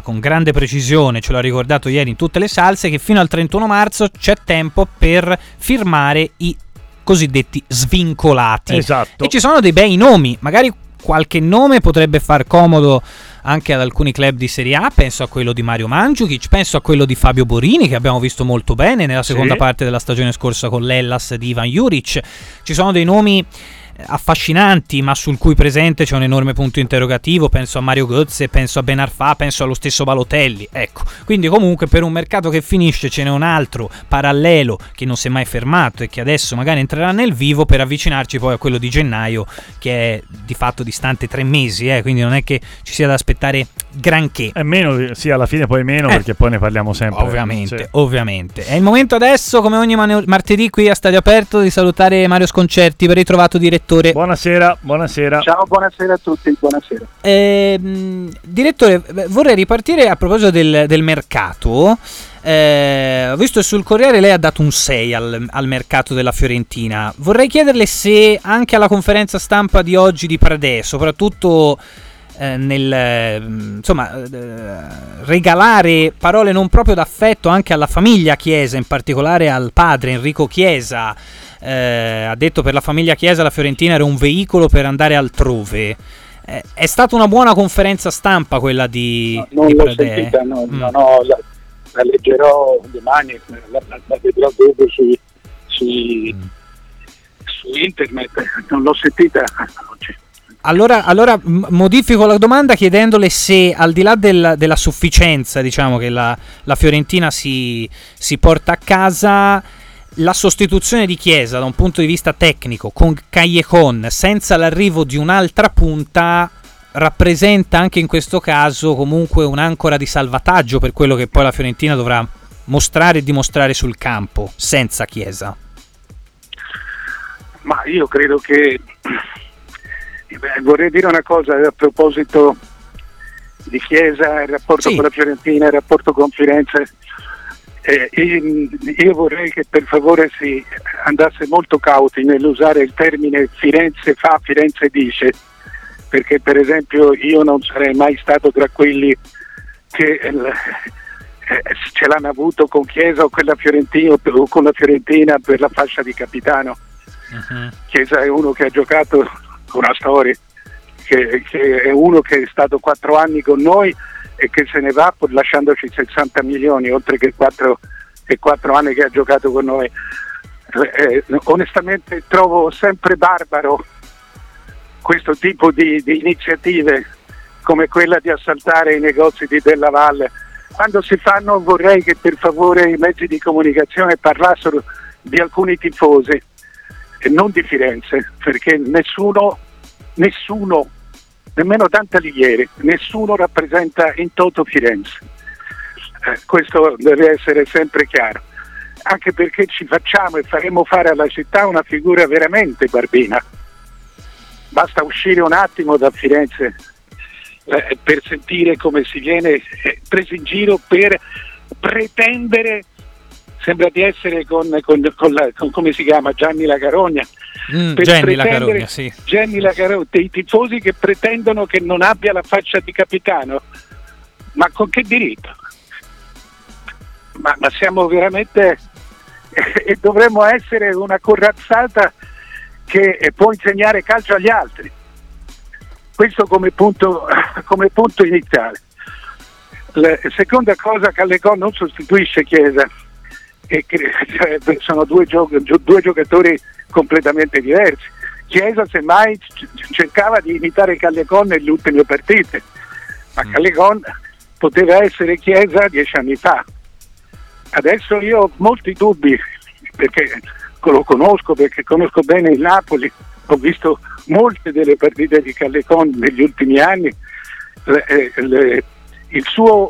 con grande precisione, ce l'ha ricordato ieri in tutte le salse, che fino al 31 marzo c'è tempo per firmare i cosiddetti svincolati. Esatto. E ci sono dei bei nomi, magari qualche nome potrebbe far comodo anche ad alcuni club di Serie A. Penso a quello di Mario Mandžukić, penso a quello di Fabio Borini, che abbiamo visto molto bene nella seconda parte della stagione scorsa con l'Hellas di Ivan Juric. Ci sono dei nomi affascinanti, ma sul cui presente c'è un enorme punto interrogativo. Penso a Mario Götze, penso a Ben Arfa, penso allo stesso Balotelli. Ecco, quindi comunque per un mercato che finisce ce n'è un altro parallelo che non si è mai fermato e che adesso magari entrerà nel vivo, per avvicinarci poi a quello di gennaio, che è di fatto distante 3 mesi, quindi non è che ci sia da aspettare granché. È meno, sì, alla fine poi meno, perché poi ne parliamo sempre. Ovviamente. È il momento adesso, come ogni martedì qui a Stadio Aperto, di salutare Mario Sconcerti, ben ritrovato direttore. Buonasera. Ciao, buonasera a tutti, buonasera. Direttore, vorrei ripartire a proposito del mercato. Ho visto sul Corriere lei ha dato un 6 al mercato della Fiorentina. Vorrei chiederle se anche alla conferenza stampa di oggi di Pradè, soprattutto regalare parole non proprio d'affetto anche alla famiglia Chiesa, in particolare al padre Enrico Chiesa. Ha detto per la famiglia Chiesa la Fiorentina era un veicolo per andare altrove. È stata una buona conferenza stampa quella di non l'ho Pradè? sentita, la leggerò domani, la vedrò dopo su internet, non l'ho sentita oggi. Allora modifico la domanda chiedendole se, al di là della sufficienza, diciamo, che la Fiorentina si porta a casa, la sostituzione di Chiesa da un punto di vista tecnico con Callejon senza l'arrivo di un'altra punta rappresenta anche in questo caso comunque un'ancora di salvataggio per quello che poi la Fiorentina dovrà mostrare e dimostrare sul campo senza Chiesa. Ma io credo che vorrei dire una cosa a proposito di Chiesa, il rapporto con la Fiorentina, il rapporto con Firenze. Io vorrei che per favore si andasse molto cauti nell'usare il termine Firenze fa, Firenze dice, perché per esempio io non sarei mai stato tra quelli che ce l'hanno avuto con Chiesa o con la Fiorentina per la fascia di capitano. Chiesa è uno che ha giocato una storia, che è uno che è stato 4 anni con noi e che se ne va lasciandoci 60 milioni, oltre che 4 anni che ha giocato con noi. Onestamente trovo sempre barbaro questo tipo di iniziative come quella di assaltare i negozi di Della Valle. Quando si fanno, vorrei che per favore i mezzi di comunicazione parlassero di alcuni tifosi e non di Firenze, perché nessuno, nemmeno Dantalieri, nessuno rappresenta in toto Firenze. Questo deve essere sempre chiaro, anche perché ci facciamo e faremo fare alla città una figura veramente barbina. Basta uscire un attimo da Firenze per sentire come si viene presi in giro per pretendere, sembra di essere con come si chiama, Gianni La Carogna. Gianni La Carogna, sì. Gianni La Carogna, dei tifosi che pretendono che non abbia la faccia di capitano. Ma con che diritto? Ma siamo veramente e dovremmo essere una corazzata che può insegnare calcio agli altri. Questo come punto iniziale. La seconda cosa, Callejon non sostituisce Chiesa, sono due giocatori completamente diversi. Chiesa semmai cercava di imitare Callejon nelle ultime partite, ma Callejon poteva essere Chiesa 10 anni fa. Adesso io ho molti dubbi, perché lo conosco, perché conosco bene il Napoli, ho visto molte delle partite di Callejon negli ultimi anni. Il suo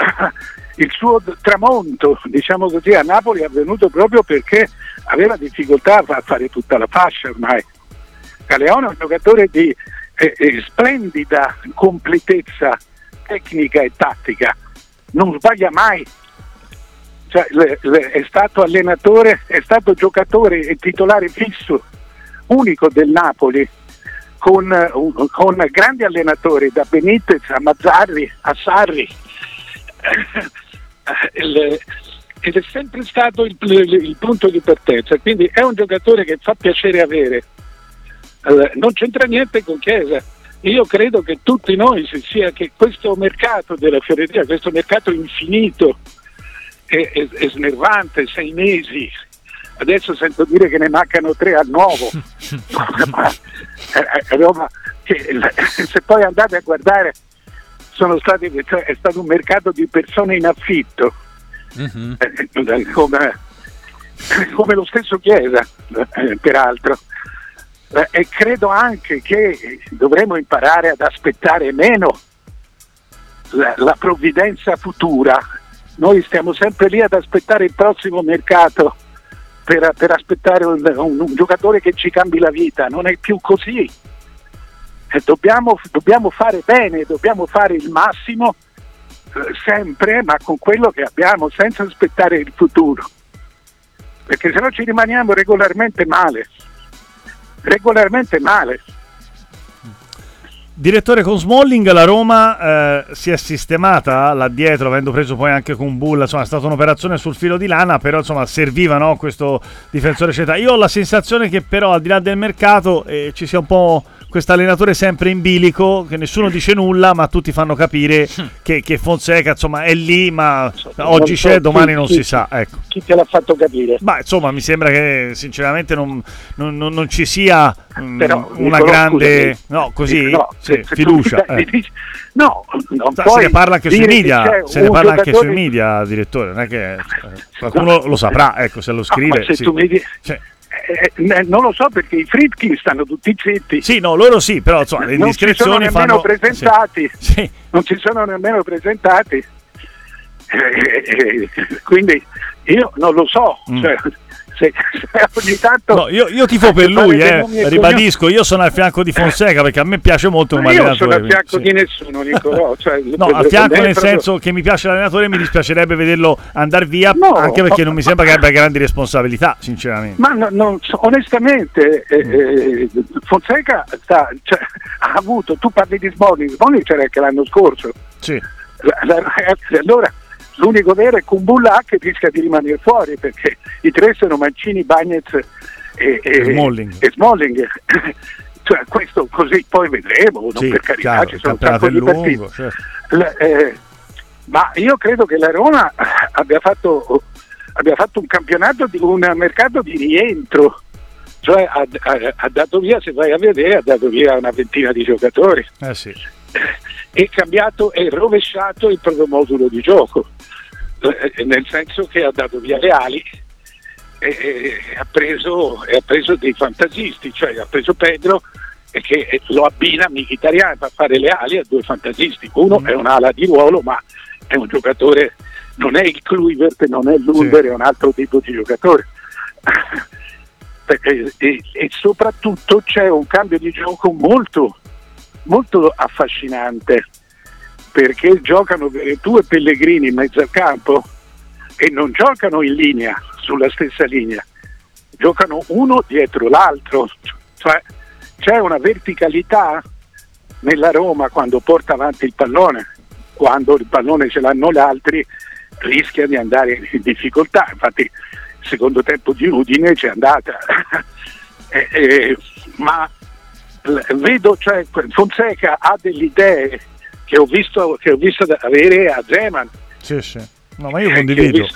tramonto, diciamo così, a Napoli è avvenuto proprio perché aveva difficoltà a fare tutta la fascia ormai. Callejon è un giocatore di splendida completezza tecnica e tattica, non sbaglia mai. Cioè, è stato allenatore, è stato giocatore e titolare fisso unico del Napoli, con grandi allenatori, da Benitez a Mazzarri a Sarri, ed è sempre stato il punto di partenza, quindi è un giocatore che fa piacere avere. Non c'entra niente con Chiesa. Io credo che tutti noi, sia che questo mercato della Fiorentina, questo mercato infinito e snervante, 6 mesi, adesso sento dire che ne mancano 3 al nuovo, roba che, se poi andate a guardare, è stato un mercato di persone in affitto, come lo stesso Chiesa, peraltro. E credo anche che dovremo imparare ad aspettare meno la provvidenza futura. Noi stiamo sempre lì ad aspettare il prossimo mercato per aspettare un giocatore che ci cambi la vita. Non è più così. Dobbiamo fare bene, dobbiamo fare il massimo sempre, ma con quello che abbiamo, senza aspettare il futuro, perché se no ci rimaniamo regolarmente male. Direttore, con Smalling la Roma si è sistemata là dietro, avendo preso poi anche Kumbulla, insomma è stata un'operazione sul filo di lana, però insomma serviva, no, questo difensore centrale. Io ho la sensazione che però al di là del mercato ci sia un po' questo allenatore sempre in bilico, che nessuno dice nulla, ma tutti fanno capire che Fonseca insomma è lì, ma oggi c'è, domani non si sa. Ecco. Chi te l'ha fatto capire? Ma insomma mi sembra che sinceramente non ci sia però, una grande fiducia. No, non se ne parla anche sui media, direttore, non è che qualcuno lo saprà, ecco, se lo scrive. Ma se tu mi dici, non lo so, perché i Friedkin stanno tutti zitti. Sì, no, loro sì, però insomma, le indiscrezioni fanno... Non ci sono nemmeno presentati. Quindi io non lo so, cioè, se ogni tanto... No, io tifo per lui, ribadisco, io sono al fianco di Fonseca perché a me piace molto come allenatore. Io sono al fianco di nessuno, Nicolò. Cioè, no, al fianco nel senso che mi piace l'allenatore, mi dispiacerebbe vederlo andare via, anche perché non mi sembra che abbia grandi responsabilità, sinceramente. Ma onestamente Fonseca ha avuto, tu parli di Smalling c'era anche l'anno scorso. Sì. Ragazzi, allora l'unico vero è Kumbulla, che rischia di rimanere fuori, perché i 3 sono Mancini, Bagnez e Smalling. Cioè, questo così poi vedremo, non per carità, chiaro, ci sono un sacco di partiti. Certo. Ma io credo che la Roma abbia fatto un campionato di un mercato di rientro, cioè ha dato via, se vai a vedere, ha dato via una ventina di giocatori. Sì. E cambiato e rovesciato il proprio modulo di gioco, nel senso che ha dato via le ali e ha preso dei fantasisti, cioè ha preso Pedro e che lo abbina Mkhitaryan a fare le ali a 2 fantasisti. Uno è un'ala di ruolo, ma è un giocatore, non è il Kluivert, non è l'Ulver, è un altro tipo di giocatore. E soprattutto c'è un cambio di gioco molto molto affascinante, perché giocano Veretù e Pellegrini in mezzo al campo e non giocano in linea, sulla stessa linea, giocano uno dietro l'altro, cioè c'è una verticalità nella Roma quando porta avanti il pallone. Quando il pallone ce l'hanno gli altri rischia di andare in difficoltà, infatti il secondo tempo di Udine c'è andata. Ma vedo, cioè, Fonseca ha delle idee che ho visto avere a Zeman. Sì. No, ma io condivido.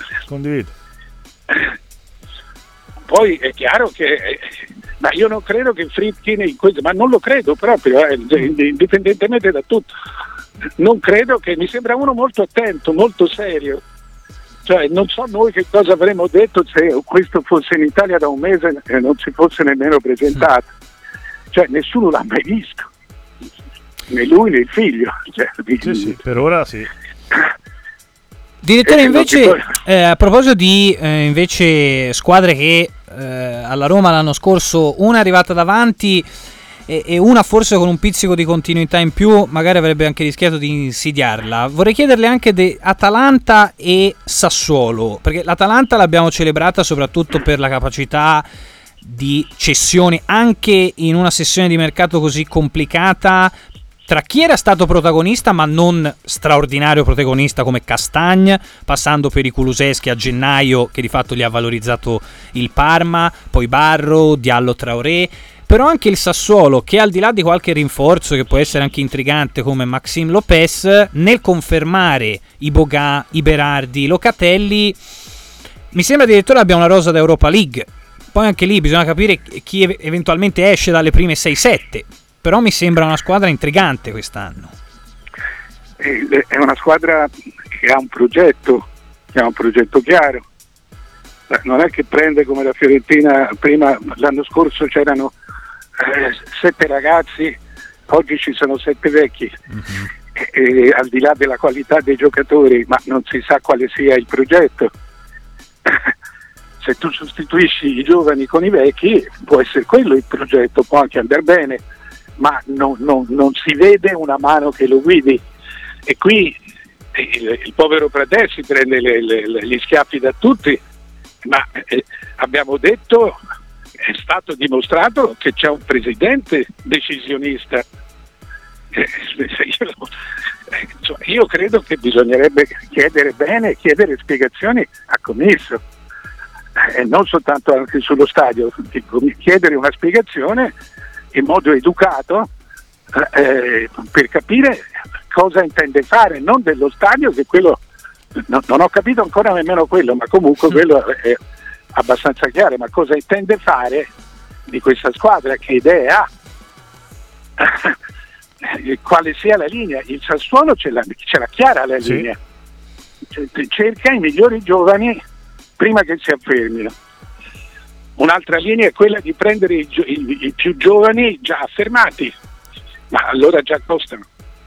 Poi è chiaro che ma io non credo che Friedkin in questo, ma non lo credo proprio, indipendentemente da tutto. Non credo, che mi sembra uno molto attento, molto serio. Cioè, non so noi che cosa avremmo detto se questo fosse in Italia da un mese e non si fosse nemmeno presentato. Cioè, nessuno l'ha mai visto, né lui né il figlio. Cioè, sì, per ora sì. Direttore, invece, a proposito di invece squadre che alla Roma l'anno scorso una è arrivata davanti e una forse con un pizzico di continuità in più magari avrebbe anche rischiato di insidiarla, vorrei chiederle anche di Atalanta e Sassuolo, perché l'Atalanta l'abbiamo celebrata soprattutto per la capacità di cessioni anche in una sessione di mercato così complicata, tra chi era stato protagonista ma non straordinario protagonista come Castagne, passando per i Kulusevski a gennaio che di fatto gli ha valorizzato il Parma, poi Barro, Diallo, Traoré, però anche il Sassuolo che al di là di qualche rinforzo che può essere anche intrigante come Maxime Lopez, nel confermare i Boga, i Berardi, i Locatelli, mi sembra addirittura abbia una rosa da Europa League. Poi anche lì bisogna capire chi eventualmente esce dalle prime 6-7, però mi sembra una squadra intrigante quest'anno. È una squadra che ha un progetto chiaro. Non è che prende come la Fiorentina, prima l'anno scorso c'erano 7 ragazzi, oggi ci sono 7 vecchi. E al di là della qualità dei giocatori, ma non si sa quale sia il progetto. Se tu sostituisci i giovani con i vecchi, può essere quello il progetto, può anche andare bene, ma non si vede una mano che lo guidi. E qui il povero Pradè si prende gli schiaffi da tutti, ma abbiamo detto, è stato dimostrato che c'è un presidente decisionista. Io credo che bisognerebbe chiedere bene, chiedere spiegazioni a Commisso, e non soltanto anche sullo stadio, chiedere una spiegazione in modo educato per capire cosa intende fare, non dello stadio, che quello non ho capito ancora nemmeno quello, ma comunque quello è abbastanza chiaro, ma cosa intende fare di questa squadra, che idee ha, quale sia la linea. Il Sassuolo ce l'ha chiara la linea, cerca i migliori giovani prima che si affermino. Un'altra linea è quella di prendere i più giovani già affermati, ma allora già costano,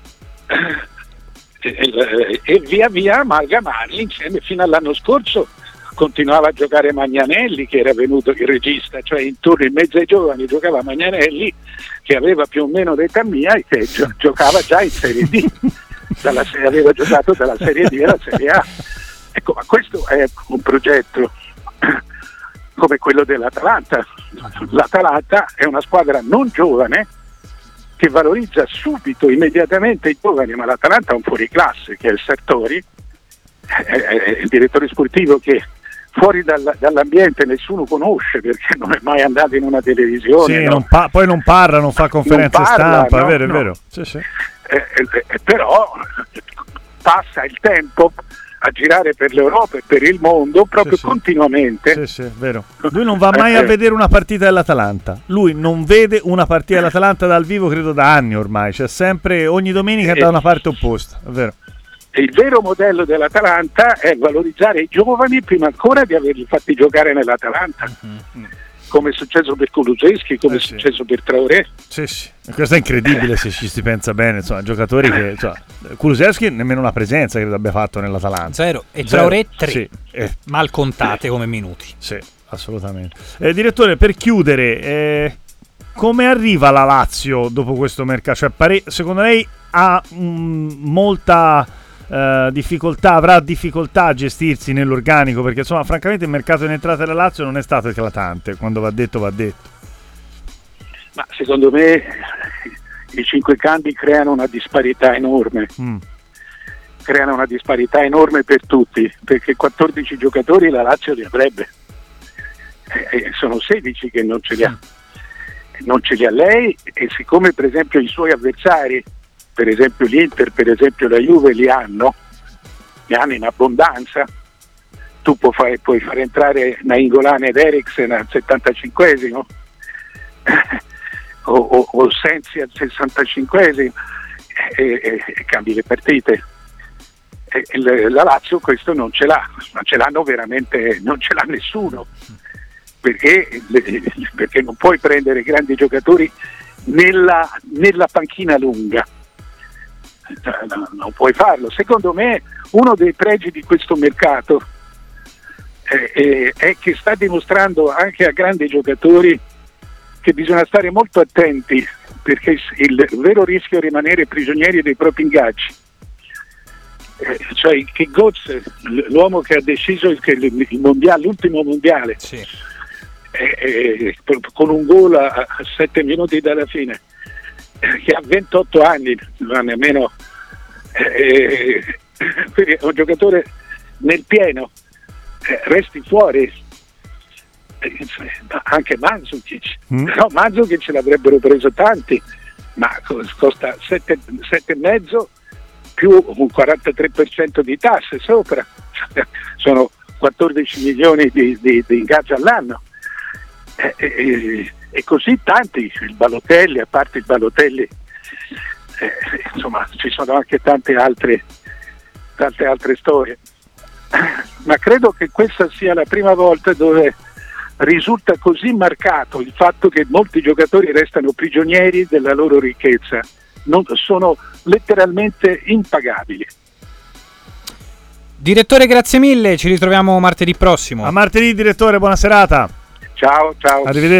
e via via amalgamarli insieme. Fino all'anno scorso continuava a giocare Magnanelli, che era venuto il regista, cioè intorno in mezzo ai giovani giocava Magnanelli, che aveva più o meno l'età mia e che giocava già in Serie D, aveva giocato dalla Serie D alla Serie A. Ecco, ma questo è un progetto come quello dell'Atalanta. L'Atalanta è una squadra non giovane che valorizza subito, immediatamente i giovani, ma l'Atalanta ha un fuoriclasse che è il Sartori, è il direttore sportivo che fuori dall'ambiente nessuno conosce perché non è mai andato in una televisione. Sì, no? Poi non parla, non fa conferenze stampa, no, è vero, no. È vero. Sì. Però passa il tempo a girare per l'Europa e per il mondo proprio continuamente. Sì, è vero. Lui non va mai a vedere una partita dell'Atalanta. Lui non vede una partita dell'Atalanta dal vivo, credo da anni ormai. Cioè sempre, ogni domenica da una parte opposta, è vero. Il vero modello dell'Atalanta è valorizzare i giovani prima ancora di averli fatti giocare nell'Atalanta. Come è successo per Kulusevski, come è successo per Traoré. Sì. Questo è incredibile se ci si pensa bene, insomma, giocatori che Kulusevski nemmeno una presenza credo abbia fatto nell'Atalanta. 0 e Traoré 3. Sì. Mal contate come minuti. Sì, assolutamente. Direttore, per chiudere, come arriva la Lazio dopo questo mercato? Cioè, secondo lei ha molta difficoltà, avrà difficoltà a gestirsi nell'organico, perché insomma francamente il mercato in entrata della Lazio non è stato eclatante, quando va detto. Ma secondo me i 5 cambi creano una disparità enorme. Creano una disparità enorme per tutti, perché 14 giocatori la Lazio li avrebbe, sono 16 che non ce li ha. Non ce li ha lei, e siccome per esempio i suoi avversari, per esempio l'Inter, per esempio la Juve, li hanno in abbondanza, tu puoi far entrare Nainggolan ed Eriksen al 75esimo o Sensi al 65esimo e cambi le partite. La Lazio questo non ce l'ha, non ce l'hanno veramente, non ce l'ha nessuno, perché non puoi prendere grandi giocatori nella panchina lunga. Non puoi farlo. Secondo me uno dei pregi di questo mercato è che sta dimostrando anche a grandi giocatori che bisogna stare molto attenti, perché il vero rischio è rimanere prigionieri dei propri ingaggi. Cioè che Götze, l'uomo che ha deciso il mondiale, l'ultimo mondiale, con un gol a 7 minuti dalla fine, che ha 28 anni, non ha nemmeno quindi è un giocatore nel pieno, resti fuori anche Mandzukic, però Mandzukic l'avrebbero preso tanti, ma costa 7,5 più un 43% di tasse sopra, sono 14 milioni di ingaggio all'anno, e così tanti, il Balotelli, a parte il Balotelli, insomma ci sono anche tante altre storie, ma credo che questa sia la prima volta dove risulta così marcato il fatto che molti giocatori restano prigionieri della loro ricchezza, sono letteralmente impagabili. Direttore, grazie mille, ci ritroviamo martedì prossimo. A martedì, direttore, buona serata. Ciao. Arrivederci.